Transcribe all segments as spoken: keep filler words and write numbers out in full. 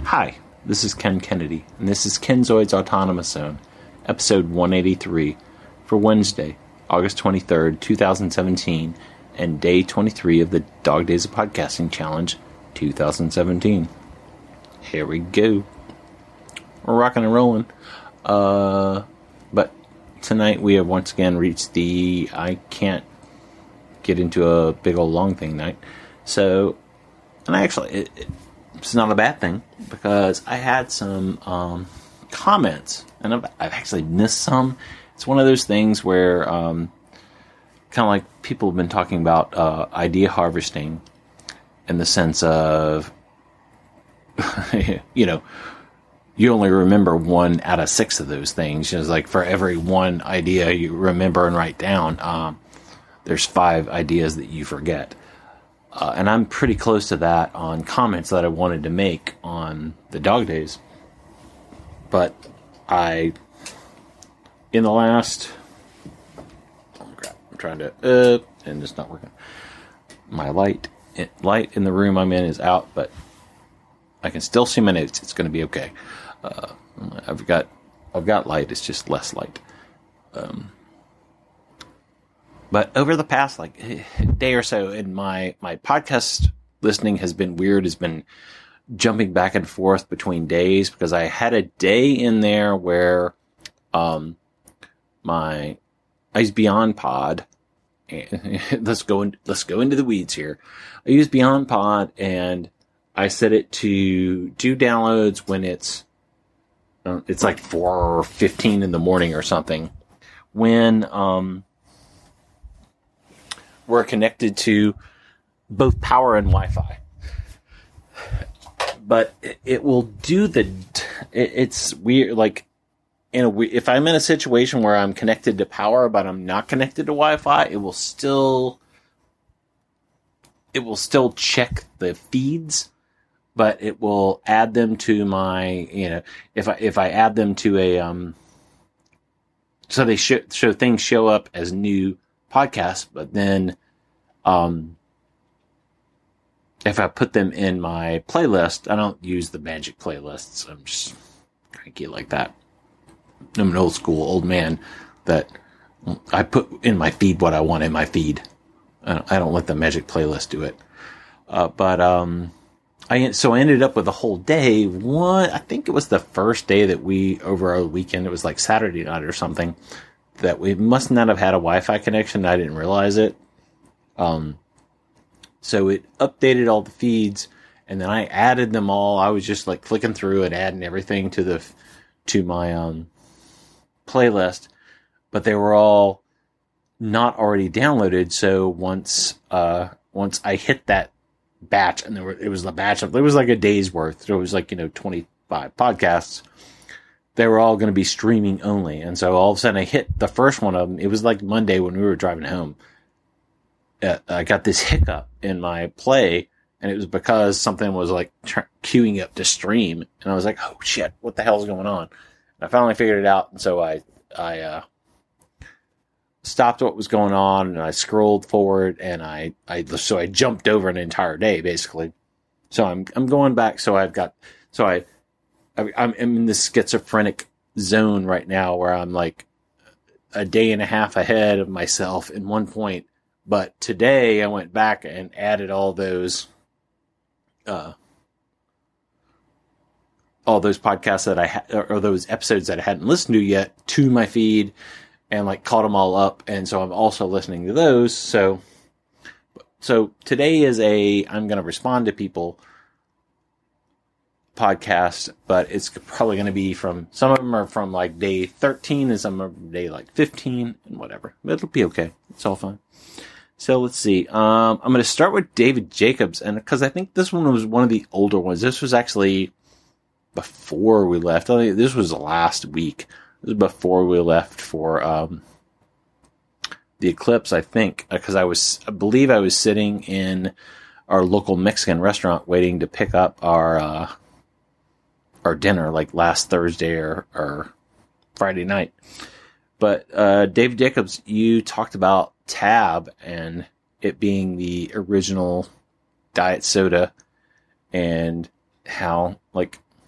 Hi, this is Ken Kennedy, and this is Kenzoid's Autonomous Zone, episode one eighty-three, for Wednesday, August twenty-third, twenty seventeen, and day twenty-three of the Dog Days of Podcasting Challenge twenty seventeen. Here we go. We're rocking and rolling. Uh, but tonight we have once again reached the I can't get into a big old long thing night. So, and actually, it, it, it's not a bad thing, because I had some um, comments, and I've, I've actually missed some. It's one of those things where, um, kind of like people have been talking about uh, idea harvesting, in the sense of, you know, you only remember one out of six of those things. It's like for every one idea you remember and write down, um, there's five ideas that you forget. Uh, and I'm pretty close to that on comments that I wanted to make on the Dog Days. But I, in the last, oh crap, I'm trying to, uh, and it's not working. My light, it, light in the room I'm in is out, but I can still see my notes. It's going to be okay. Uh, I've got, I've got light. It's just less light. Um, But over the past like day or so, in my, my podcast listening has been weird, has been jumping back and forth between days, because I had a day in there where um my I used Beyond Pod. let's go in, let's go into the weeds here. I use Beyond Pod, and I set it to do downloads when it's uh, it's like four fifteen in the morning or something, when um. we're connected to both power and Wi-Fi. But it, it will do the, it, it's weird, like, in a, if I'm in a situation where I'm connected to power, but I'm not connected to Wi-Fi, it will still, it will still check the feeds, but it will add them to my, you know, if I, if I add them to a, um, so they show, so things show up as new podcasts, but then, um, if I put them in my playlist, I don't use the magic playlists. I'm just cranky like that. I'm an old school old man that I put in my feed what I want in my feed. I don't, I don't let the magic playlist do it. Uh, but, um, I, so I ended up with a whole day. One, I think it was the first day that we, over a weekend, it was like Saturday night or something, that we must not have had a Wi-Fi connection. I didn't realize it. Um, so it updated all the feeds, and then I added them all. I was just like flicking through and adding everything to the, to my, um, playlist, but they were all not already downloaded. So once, uh, once I hit that batch, and there were, it was a batch of, it was like a day's worth. So it was like, you know, twenty-five podcasts. They were all going to be streaming only. And so all of a sudden I hit the first one of them. It was like Monday when we were driving home. Uh, I got this hiccup in my play, and it was because something was like tr- queuing up to stream. And I was like, oh shit, what the hell is going on? And I finally figured it out. And so I, I, uh, stopped what was going on, and I scrolled forward, and I, I, so I jumped over an entire day basically. So I'm, I'm going back. So I've got, so I, I I'm in this schizophrenic zone right now where I'm like a day and a half ahead of myself in one point. But today I went back and added all those, uh, all those podcasts that I had, or those episodes that I hadn't listened to yet, to my feed, and like caught them all up. And so I'm also listening to those. So, so today is a, I'm going to respond to people podcast, but it's probably going to be from, some of them are from like day thirteen, and some are day like fifteen, and whatever. It'll be okay. It's all fine. So let's see. Um, I'm going to start with David Jacobs, and because I think this one was one of the older ones. This was actually before we left. I think this was last week. This was before we left for um, the eclipse, I think, because I was, I believe I was sitting in our local Mexican restaurant waiting to pick up our uh, our dinner, like last Thursday or, or Friday night. But uh, David Jacobs, you talked about Tab and it being the original diet soda, and how, like,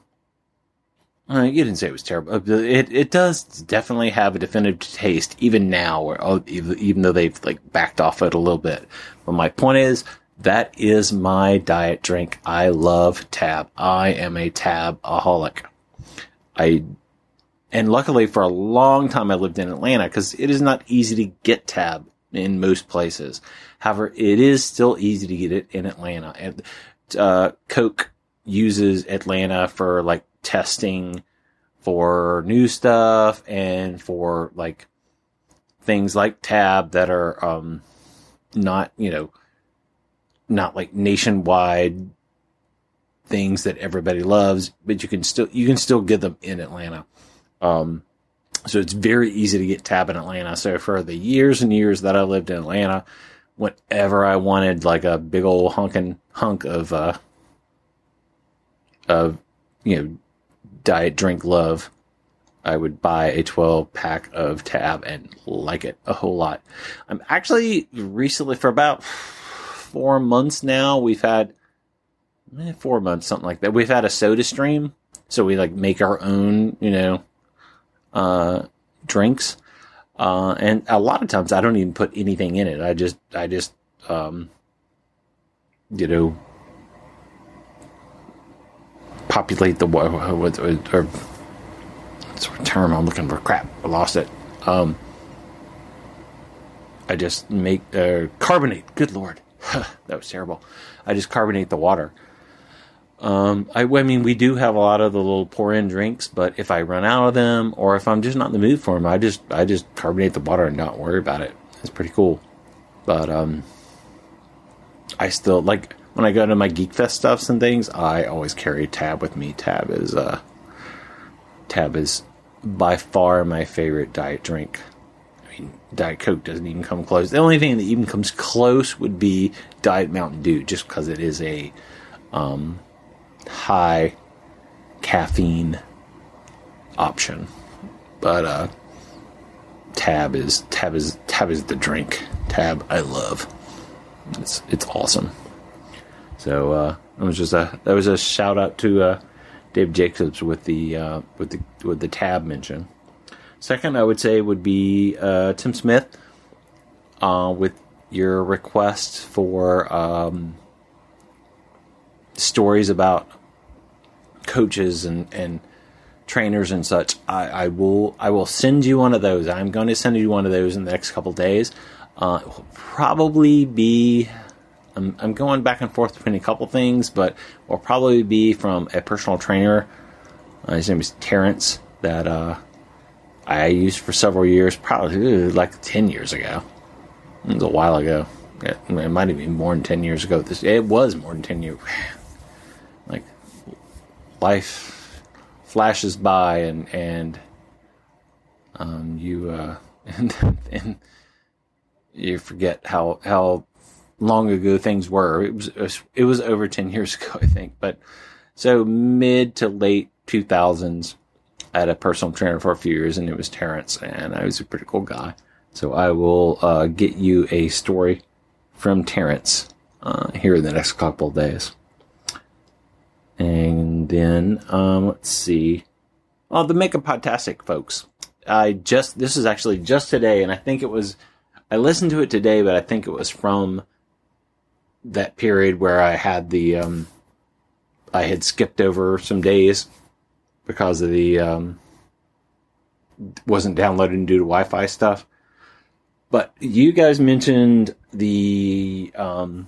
Uh, you didn't say it was terrible. It it does definitely have a definitive taste, even now, or oh, even though they've like backed off it a little bit. But my point is, that is my diet drink. I love Tab. I am a Tab-aholic. I and luckily for a long time I lived in Atlanta because it is not easy to get Tab in most places. However, it is still easy to get it in Atlanta. And uh, Coke uses Atlanta for like testing for new stuff and for like things like Tab that are um not, you know, not like nationwide things that everybody loves, but you can still you can still get them in Atlanta. Um so it's very easy to get Tab in Atlanta. So for the years and years that I lived in Atlanta, whenever I wanted like a big old hunkin' hunk of uh of you know diet drink love, I would buy a twelve pack of Tab and like it a whole lot. I'm actually recently, for about four months now, we've had eh, four months, something like that. We've had a Soda Stream. So we like make our own, you know, uh, drinks. Uh, and a lot of times I don't even put anything in it. I just, I just, um, you know, populate the what, what, or what's the term I'm looking for? Crap, I lost it. Um, I just make uh, carbonate. Good Lord, that was terrible. I just carbonate the water. Um, I, I mean, we do have a lot of the little pour-in drinks, but if I run out of them, or if I'm just not in the mood for them, I just I just carbonate the water and not worry about it. It's pretty cool. But um, I still like. When I go to my Geek Fest stuffs and things, I always carry Tab with me. Tab is uh, Tab is by far my favorite diet drink. I mean, Diet Coke doesn't even come close. The only thing that even comes close would be Diet Mountain Dew, just because it is a um, high caffeine option. But uh, Tab is Tab is Tab is the drink. Tab I love. It's it's awesome. So uh, it was just a that was a shout out to uh, Dave Jacobs with the uh, with the with the Tab mention. Second, I would say would be uh, Tim Smith uh, with your request for um, stories about coaches and, and trainers and such. I, I will I will send you one of those. I'm going to send you one of those in the next couple days. Uh, it will probably be. I'm, I'm going back and forth between a couple things, but will probably be from a personal trainer. Uh, his name is Terrence, that uh, I used for several years, probably like ten years ago. It was a while ago. It, it might have been more than ten years ago. This it was more than ten years. Like life flashes by, and and um, you uh, and and you forget how how. long ago things were. It was it was over ten years ago, I think. But so mid to late two thousands, I had a personal trainer for a few years, and it was Terrence, and I was a pretty cool guy. So I will uh, get you a story from Terrence uh, here in the next couple of days. And then um, let's see. Oh, the Make a Podtastic folks. I just this is actually just today, and I think it was I listened to it today, but I think it was from that period where I had the, um, I had skipped over some days because of the, um, wasn't downloading due to Wi-Fi stuff. But you guys mentioned the, um,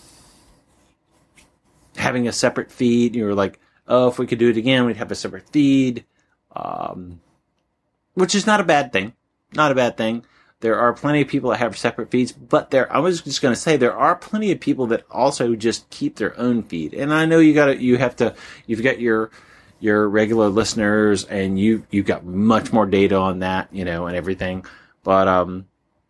having a separate feed. You were like, oh, if we could do it again, we'd have a separate feed. Um, which is not a bad thing. Not a bad thing. There are plenty of people that have separate feeds, but there, I was just going to say, there are plenty of people that also just keep their own feed. And I know you got to, you have to, you've got your, your regular listeners, and you, you've got much more data on that, you know, and everything. But, um,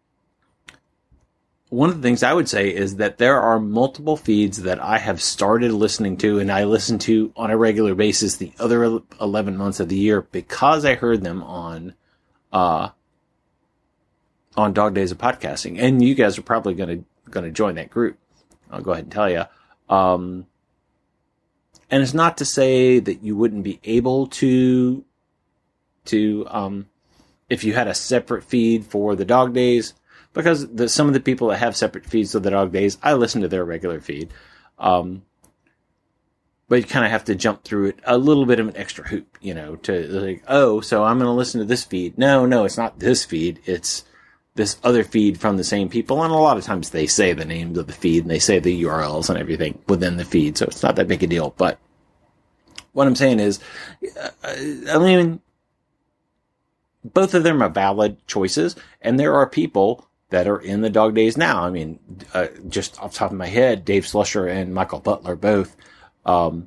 one of the things I would say is that there are multiple feeds that I have started listening to, and I listen to on a regular basis the other eleven months of the year because I heard them on, uh, on Dog Days of Podcasting. And you guys are probably going to, going to join that group. I'll go ahead and tell you. Um, And it's not to say that you wouldn't be able to, to, um, if you had a separate feed for the dog days, because the, some of the people that have separate feeds for the dog days, I listen to their regular feed. Um, but you kind of have to jump through it a little bit of an extra hoop, you know, to like, oh, so I'm going to listen to this feed. No, no, it's not this feed. It's this other feed from the same people. And a lot of times they say the names of the feed and they say the U R Ls and everything within the feed. So it's not that big a deal. But what I'm saying is, uh, I mean, both of them are valid choices. And there are people that are in the dog days now. I mean, uh, just off the top of my head, Dave Slusher and Michael Butler both, um,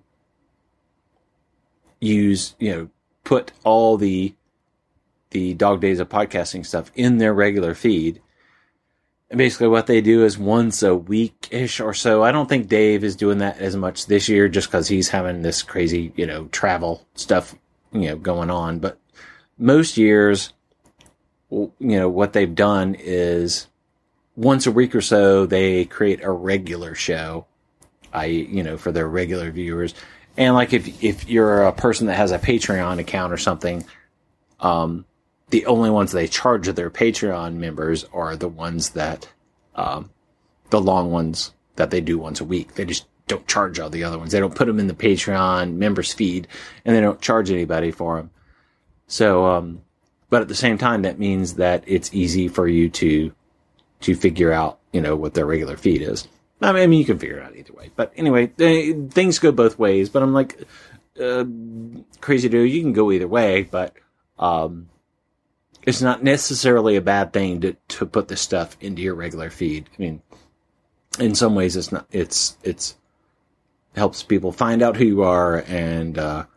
use, you know, put all the, the dog days of podcasting stuff in their regular feed. And basically what they do is once a week-ish or so. I don't think Dave is doing that as much this year just because he's having this crazy, you know, travel stuff, you know, going on. But most years, you know, what they've done is once a week or so, they create a regular show, I, you know, for their regular viewers. And like if, if you're a person that has a Patreon account or something, um, the only ones they charge their Patreon members are the ones that, um, the long ones that they do once a week. They just don't charge all the other ones. They don't put them in the Patreon members feed and they don't charge anybody for them. So, um, but at the same time, that means that it's easy for you to, to figure out, you know, what their regular feed is. I mean, you can figure it out either way. But anyway, things go both ways. But I'm like, uh, crazy dude, you can go either way. But um, it's not necessarily a bad thing to, to put this stuff into your regular feed. I mean, in some ways, it's not. It's it's helps people find out who you are and uh,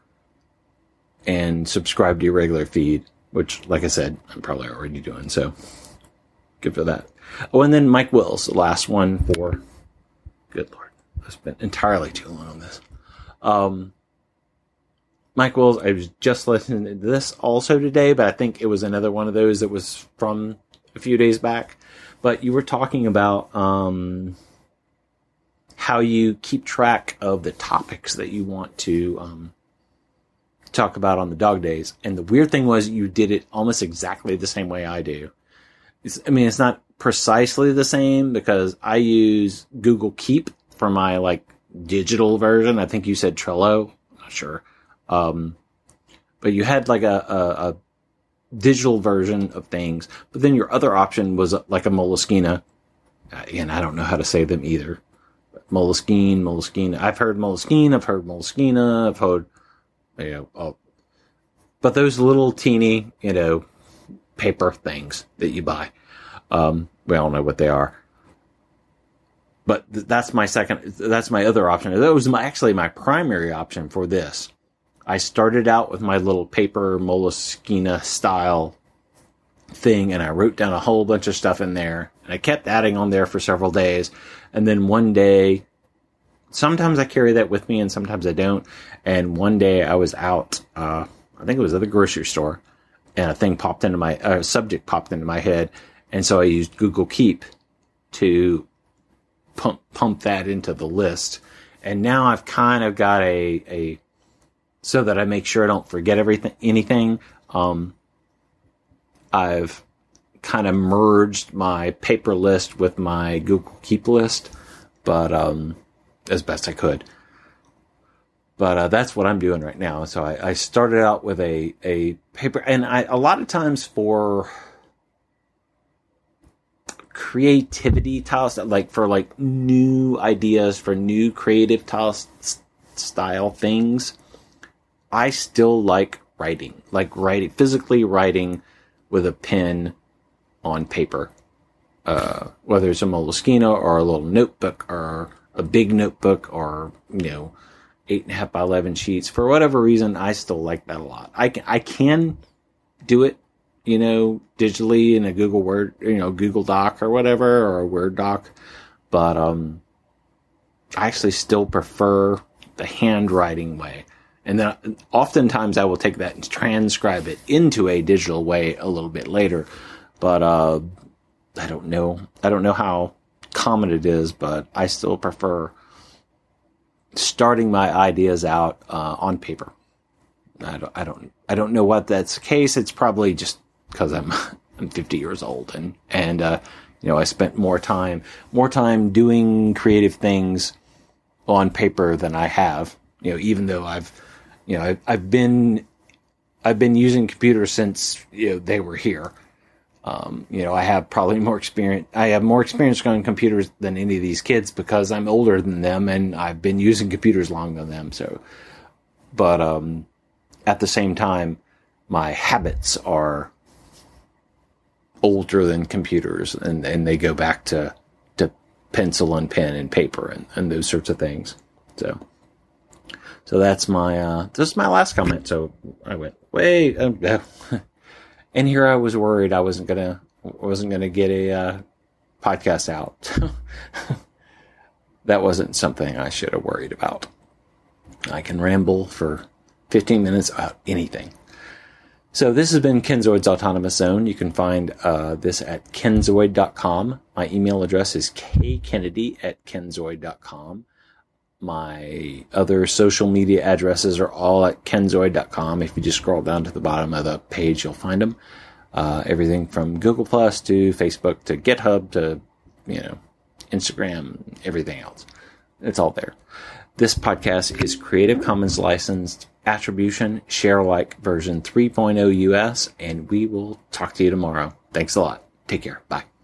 and subscribe to your regular feed. Which, like I said, I'm probably already doing. So good for that. Oh, and then Mike Wills, the last one for. Good Lord, I spent entirely too long on this. Um, Mike Wills, I was just listening to this also today, but I think it was another one of those that was from a few days back. But you were talking about um, how you keep track of the topics that you want to um, talk about on the dog days. And the weird thing was you did it almost exactly the same way I do. It's, I mean, it's not precisely the same because I use Google Keep for my like digital version. I think you said Trello. I'm not sure. Um, but you had like a, a, a digital version of things, but then your other option was like a Moleskine. Again, I don't know how to say them either. Moleskine, Moleskine. I've heard Moleskine. I've heard Moleskine. I've heard, you know, uh, but those little teeny, you know, paper things that you buy. Um, we all know what they are, but th- that's my second, that's my other option. That was my, actually my primary option for this. I started out with my little paper Moleskine style thing and I wrote down a whole bunch of stuff in there and I kept adding on there for several days. And then one day, sometimes I carry that with me and sometimes I don't. And one day I was out, uh, I think it was at the grocery store and a thing popped into my, a uh, subject popped into my head. And so I used Google Keep to pump pump that into the list. And now I've kind of got a, a so that I make sure I don't forget everything, anything. Um, I've kind of merged my paper list with my Google Keep list, but um, as best I could. But uh, that's what I'm doing right now. So I, I started out with a, a paper, and I a lot of times for creativity style, like for like new ideas for new creative style things, I still like writing, like writing, physically writing with a pen on paper, uh, whether it's a Moleskine or a little notebook or a big notebook or, you know, eight and a half by eleven sheets. For whatever reason, I still like that a lot. I can, I can do it, you know, digitally in a Google Word, you know, Google Doc or whatever, or a Word doc. But, um, I actually still prefer the handwriting way. And then oftentimes I will take that and transcribe it into a digital way a little bit later. But, uh, I don't know. I don't know how common it is, but I still prefer starting my ideas out uh, on paper. I don't, I don't, I don't know what that's the case. It's probably just because I'm, I'm fifty years old, and and uh, you know, I spent more time, more time doing creative things on paper than I have. You know, even though I've, you know, I've, I've been, I've been using computers since you know they were here. Um, you know, I have probably more experience. I have more experience on computers than any of these kids because I'm older than them, and I've been using computers longer than them. So, but um. At the same time, my habits are older than computers, and, and they go back to, to pencil and pen and paper and, and those sorts of things. So, so that's my, uh, this is my last comment. So I went, wait, um, and here I was worried I wasn't gonna, wasn't gonna get a, uh, podcast out. That wasn't something I should have worried about. I can ramble for fifteen minutes about anything. So this has been Kenzoid's Autonomous Zone. You can find uh, this at kenzoid dot com. My email address is kkennedy at kenzoid dot com. My other social media addresses are all at kenzoid dot com. If you just scroll down to the bottom of the page, you'll find them. Uh, everything from Google Plus to Facebook to GitHub to, you know, Instagram, everything else. It's all there. This podcast is Creative Commons licensed, attribution, share alike version three point oh U S, and we will talk to you tomorrow. Thanks a lot. Take care. Bye.